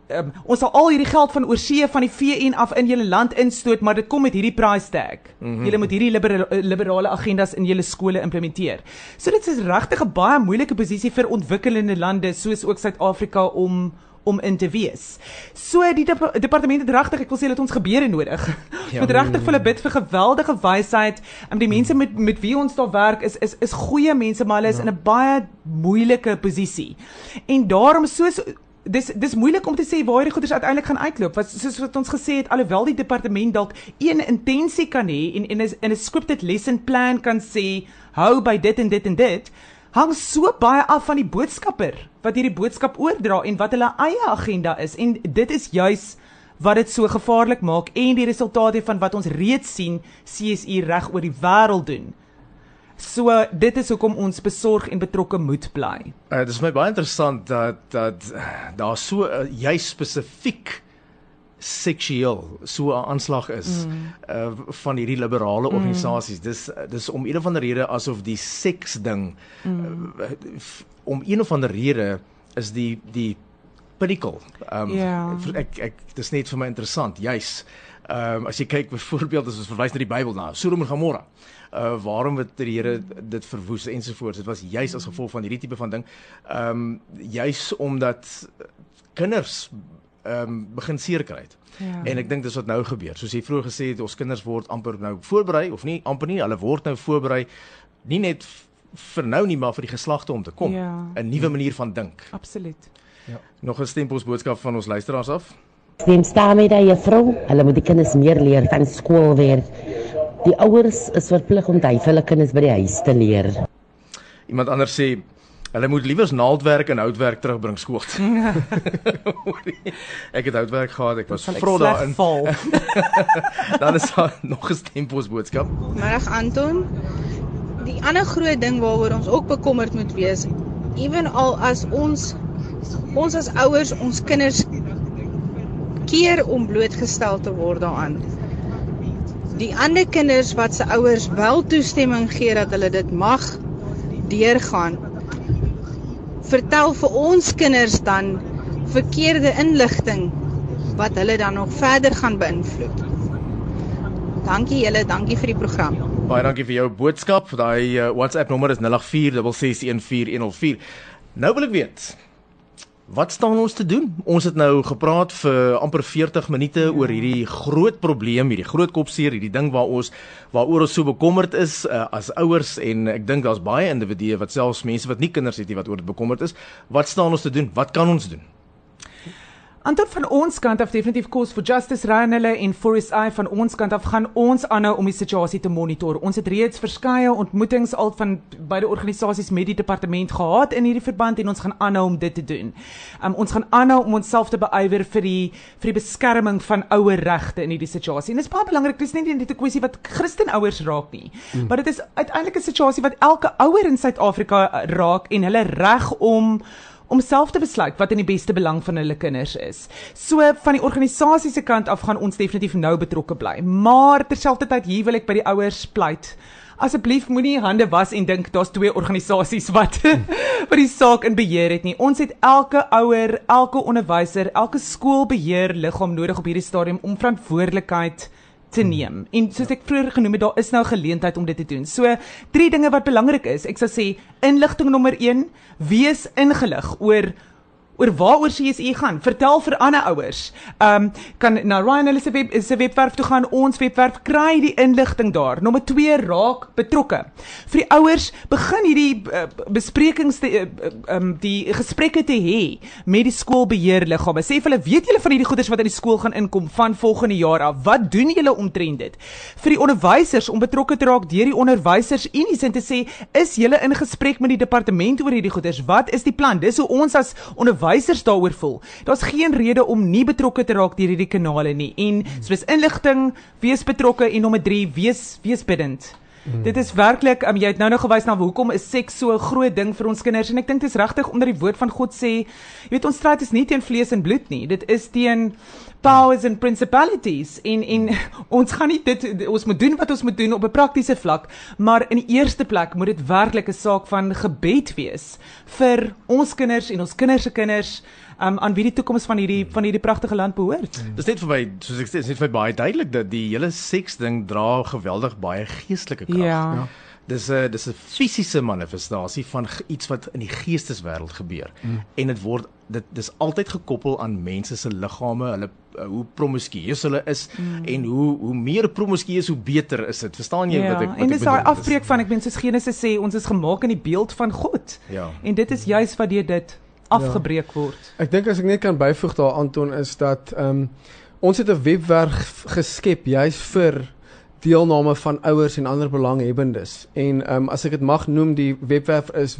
[SPEAKER 2] ons sal al hierdie geld van oorsee van die VN af in julle land instoot, maar dit kom met hierdie price tag. Julle moet hierdie liberale agendas in julle skole implementeer. So dit is regtig 'n baie moeilike posisie vir ontwikkelende lande soos ook Suid-Afrika om in te wees. So die departement het regtig, ek wil sê, dat ons gebeure nodig. Met regtig vir hulle bid vir geweldige wysheid. Die mense met wie ons daar werk is goeie mense, maar hulle is in 'n baie moeilike posisie. En daarom dis moeilik om te sê waar die goeders uiteindelik gaan uitloop. Soos wat ons gesê het, alhoewel die departement dalk een intensie kan hê en in 'n scripted lesson plan kan sê, hou by dit en dit en dit, hang so baie af van die boodskapper wat hierdie boodskap oordra en wat hulle eie agenda is. En dit is juis wat dit so gevaarlik maak en die resultate van wat ons reeds sien CSI reg oor die wêreld doen. So dit is hoekom ons besorg en betrokke moet bly.
[SPEAKER 1] Dit is my baie interessant dat daar so juist spesifiek seksueel so 'n aanslag is van hierdie liberale organisasies. Dis om een of ander rede asof die seks ding om een of ander rede is die pinnacle. Dis net vir my interessant, juis. As jy kyk byvoorbeeld as ons verwys na die Bybel na Sodom en Gomorra. Waarom het die Here dit verwoes ensovoorts. Dit was juis as gevolg van hierdie tipe van ding. Juis omdat kinders begin seer kry het. En ek dink dis wat nou gebeur. Soos jy vroeër gesê het, ons kinders word amper nou voorberei, of nie amper nie, hulle word nou voorberei, nie net vir nou nie, maar vir die geslagte om te kom. 'n nuwe manier van dink.
[SPEAKER 2] Absoluut.
[SPEAKER 1] Nog 'n stempelsboodskap van ons luisteraars af.
[SPEAKER 7] Stem saam met die juffrou, hulle moet die kinders meer leer van skoolwerk. Die ouers is verplig om vir hulle kinders by die huis te leer.
[SPEAKER 1] Iemand anders sê, hulle moet liewers naaldwerk en houtwerk terugbring skool. Ek het houtwerk gehad, ek was vrot daarin. Dan is daar nog 'n stempelsboodskap.
[SPEAKER 8] Middag Anton. Die ander groot ding waaroor ons ook bekommerd moet wees, ewenal as ons as ouers ons kinders keer om blootgestel te word daaraan. Die ander kinders wat se ouers wel toestemming gee dat hulle dit mag deurgaan, vertel vir ons kinders dan verkeerde inligting wat hulle dan nog verder gaan beïnvloed. Dankie julle, dankie vir die program.
[SPEAKER 1] Baie dankie vir jou boodskap. Daai WhatsApp nommer is 0846614104. Nou wil ek weet, wat staan ons te doen? Ons het nou gepraat vir amper 40 minute oor hierdie groot probleem, hierdie groot kopseer, hierdie ding waaroor ons so bekommerd is as ouers, en ek dink daar's baie individue wat selfs mense wat nie kinders het nie wat oor dit bekommerd is. Wat staan ons te doen? Wat kan ons doen?
[SPEAKER 2] Anton, van ons kant af definitief Cause for Justice ry hulle en Forest Eye van ons kant af gaan ons aanhou om die situasie te monitor. Ons het reeds verskeie ontmoetings al van beide organisasies met die departement gehad in hierdie verband en ons gaan aanhou om dit te doen. Ons gaan aanhou om onsself te beywer vir die beskerming van ouer regte in hierdie situasie. En dit is baie belangrik, dis nie net 'n kwessie wat Christenouers raak nie, maar dit is uiteindelik 'n situasie wat elke ouer in Suid-Afrika raak en hulle reg om self te besluit wat in die beste belang van hulle kinders is. So van die organisasie se kant af gaan ons definitief nou betrokke bly. Maar terselfdertyd hier wil ek by die ouers pleit. Asseblief moenie hande was en dink daar's twee organisasies wat die saak in beheer het nie. Ons het elke ouer, elke onderwyser, elke skoolbeheer liggaam nodig op hierdie stadium om verantwoordelikheid te neem. En soos ek vroeër genoem het, daar is nou geleentheid om dit te doen. So 3 dinge wat belangrik is. Ek sal sê inligting nommer 1, wees ingelig oor waaroor CSI gaan. Vertel vir ander ouers. Kan na Ryan hulle se webwerf toe gaan, ons webwerf, kry die inligting daar. Nommer 2, raak betrokke. Vir die ouers, begin hierdie besprekings die gesprekke te hê met die skoolbeheerliggame. Sê vir hulle, weet julle van hierdie goeders wat in die skool gaan inkom van volgende jaar af? Wat doen julle omtrent dit? Vir die onderwysers om betrokke te raak deur die onderwysersunies en te sê, is julle in gesprek met die departement oor hierdie goeders? Wat is die plan? Dis hoe ons as onderwysers daaroor voel. Daar's geen rede om nie betrokke te raak deur hierdie kanale nie. En soos inligting, wees betrokke en nommer 3, wees bidend. Dit is werklik, jy het nou gewys na hoekom is seks so 'n groot ding vir ons kinders en ek dink dit is regtig omdat die woord van God sê, jy weet ons stryd is nie teen vlees en bloed nie. Dit is teen powers and principalities en ons gaan nie ons moet doen wat ons moet doen op 'n praktiese vlak, maar in die eerste plek moet dit werklik 'n saak van gebed wees vir ons kinders en ons kinders se kinders aan wie die toekoms van hierdie pragtige land behoort.
[SPEAKER 1] Dis net vir my, soos ek sê, is net vir my baie duidelik dat die hele seks ding dra geweldig baie geestelike krag.
[SPEAKER 2] Ja.
[SPEAKER 1] Dis 'n fisiese manifestasie van iets wat in die geesteswêreld gebeur. En dis altyd gekoppel aan mense se liggame, hulle hoe promiskuus hulle is en hoe meer promiskuus hoe beter is dit. Verstaan jy wat ek bedoel?
[SPEAKER 2] En dis daai afbreek van, ek meen soos Genesis sê, ons is gemaak in die beeld van God.
[SPEAKER 1] Ja.
[SPEAKER 2] En dit is juis wat deur dit afgebreek word.
[SPEAKER 3] Ek dink as ek net kan byvoeg daar Anton is dat ons het 'n webwerf geskep juis vir deelname van ouers en ander belanghebbendes. En as ek dit mag noem, die webwerf is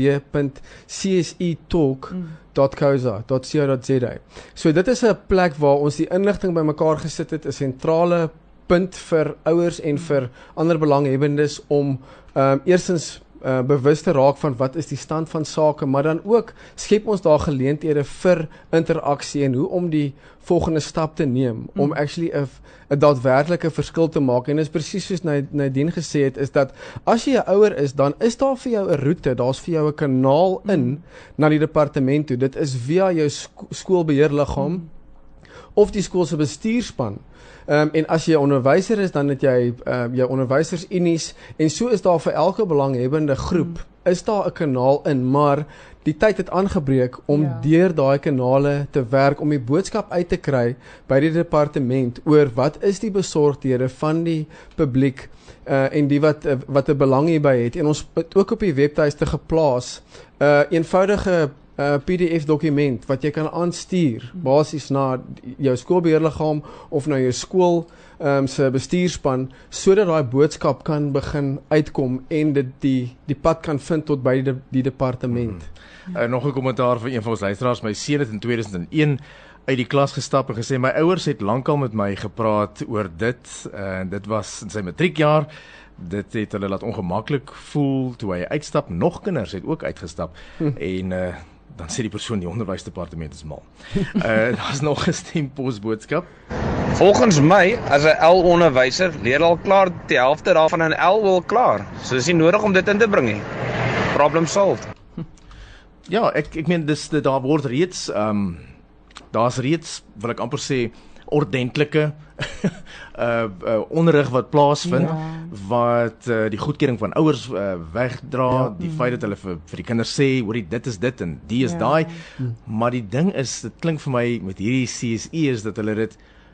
[SPEAKER 3] www.csetalk.co.za. So dit is 'n plek waar ons die inligting bymekaar gesit het, 'n sentrale punt vir ouers en vir ander belanghebbendes om eerstens bewus te raak van wat is die stand van sake, maar dan ook skep ons daar geleenthede vir interaksie en hoe om die volgende stap te neem, om actually 'n daadwerklike verskil te maak. En is presies soos Nadine gesê het, is dat as jy 'n ouer is, dan is daar vir jou 'n roete, daar's vir jou 'n kanaal in na die departement toe. Dit is via jou skoolbeheerliggaam of die skool se bestuurspan. En as jy 'n onderwyser is, dan het jy jou onderwysersunies en so is daar vir elke belanghebbende groep is daar 'n kanaal in, maar die tyd het aangebreek om deur daai kanale te werk om die boodskap uit te kry by die departement oor wat is die besorgdhede van die publiek en die wat 'n belang hierby het. En ons het ook op die webtuiste geplaas eenvoudige PDF dokument wat jy kan aanstuur basies na jou skoolbeheerliggaam of na jou skool se bestuurspan sodat daai boodskap kan begin uitkom en dit die pad kan vind tot by die departement.
[SPEAKER 1] Nog 'n kommentaar van een van ons luisteraars. My seun het in 2001 uit die klas gestap en gesê my ouers het lankal met my gepraat oor dit. Dit was in sy matriekjaar. Dit het hulle laat ongemaklik voel toe hy uitstap. Nog kinders het ook uitgestap en dan sê die persoon die onderwysdepartement is mal. Daar's nog 'n stempos-boodskap.
[SPEAKER 9] Volgens my, as 'n L-onderwyser, leer al klaar die helfte daarvan in L wil klaar. So is nie nodig om dit in te bring nie. Problem solved.
[SPEAKER 1] Ja, ek meen daar word reeds daar's reeds, wil ek amper sê, ordentlike onderrig wat plaasvind wat die goedkeuring van ouers wegdra, die feit dat hulle vir die kinders sê, hoorie, dit is dit en die is daai, maar die ding is, dit klink vir my met hierdie CSE is dat hulle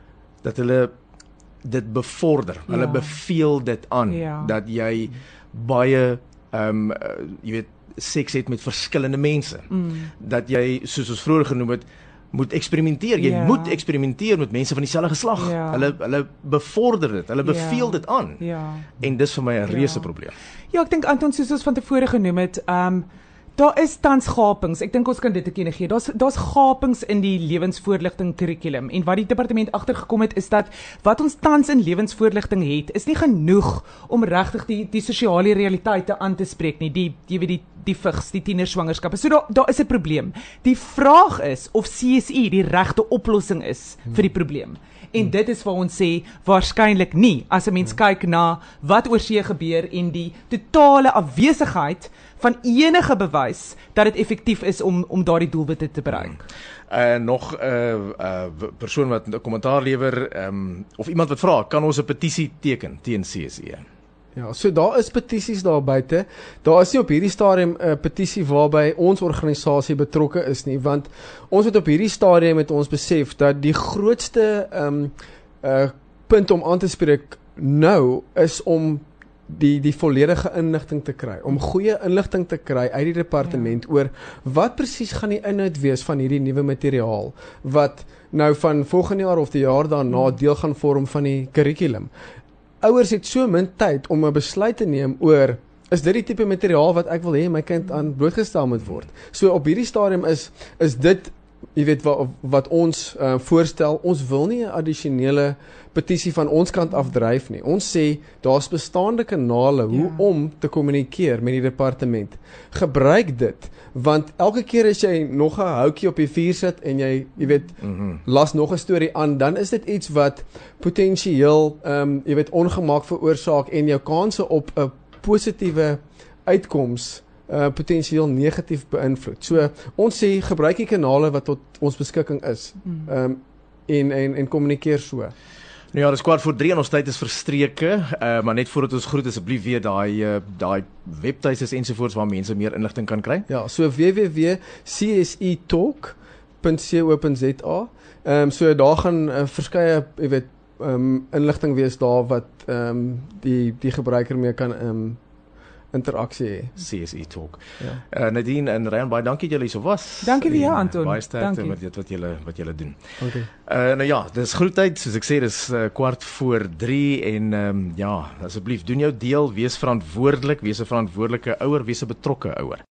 [SPEAKER 1] dit bevorder, hulle beveel dit aan, dat jy baie jy weet, seks het met verskillende mense, dat jy, soos ons vroeër genoem het, moet eksperimenteer, jy moet eksperimenteer met mense van dieselfde geslag, hulle bevorder dit, hulle beveel dit aan, en dis vir my 'n reuse probleem.
[SPEAKER 2] Ja, ek dink Anton, soos ons van tevore genoem het, daar is tans gapings, ek dink ons kan dit erken gee, daar's gapings in die lewensvoorligting kurrikulum, en wat die departement agtergekom het, is dat wat ons tans in lewensvoorligting het, is nie genoeg om regtig die sosiale realiteite aan te spreek nie, die vigs, die tienerswangerskappe, so daar is 'n probleem. Die vraag is of CSE die regte oplossing is vir die probleem. En dit is waar ons sê, waarskynlik nie, as 'n mens kyk na wat oorsee gebeur en die totale afwesigheid van enige bewys dat dit effektief is om daardie doelwitte te bereik.
[SPEAKER 1] Nog 'n persoon wat 'n kommentaar lewer, of iemand wat vra, kan ons 'n petisie teken teen CSE?
[SPEAKER 3] Ja, so daar is petisies daar buite. Daar is nie op hierdie stadium 'n petisie waarby ons organisasie betrokke is nie, want ons het op hierdie stadium met ons besef dat die grootste punt om aan te spreek nou is om die volledige inligting te kry, om goeie inligting te kry uit die departement oor wat presies gaan die inhoud wees van hierdie nuwe materiaal wat nou van volgende jaar of die jaar daarna deel gaan vorm van die kurrikulum. Ouers het so min tyd om 'n besluit te neem oor, is dit die tipe materiaal wat ek wil hê my kind aan blootgestel moet word. So op hierdie stadium is dit, jy weet wat ons voorstel, ons wil nie 'n addisionele petisie van ons kant afdryf nie. Ons sê, daar's bestaande kanale hoe om te kommunikeer met die departement. Gebruik dit, want elke keer as jy nog 'n houtjie op die vuur sit en jy weet, las nog 'n storie aan, dan is dit iets wat potensieel, jy weet, ongemak veroorsaak en jou kanse op 'n positiewe uitkoms potensieel negatief beïnvloed. So ons sê gebruik die kanale wat tot ons beskikking is. En kommunikeer so.
[SPEAKER 1] Nou ja, dis 2:15 en ons tyd is verstreke, maar net voordat ons groet asseblief weer daai webtuistes ensovoorts waar mense meer inligting kan kry.
[SPEAKER 3] Ja, so www.csetalk.co.za. So daar gaan verskeie, jy weet, inligting wees daar wat die gebruiker mee kan interaksie hê.
[SPEAKER 1] CSE Talk. Ja. Nadine en Ryan, baie dankie dat julle hierso was.
[SPEAKER 2] Dankie vir jou, Anton.
[SPEAKER 1] Baie sterkte met dit wat julle doen.
[SPEAKER 3] Dankie.
[SPEAKER 1] Nou ja, dis groettyd, soos ek sê, dis 2:45 en ja, asseblief doen jou deel, wees verantwoordelik, wees 'n verantwoordelike ouer, wees 'n betrokke ouer.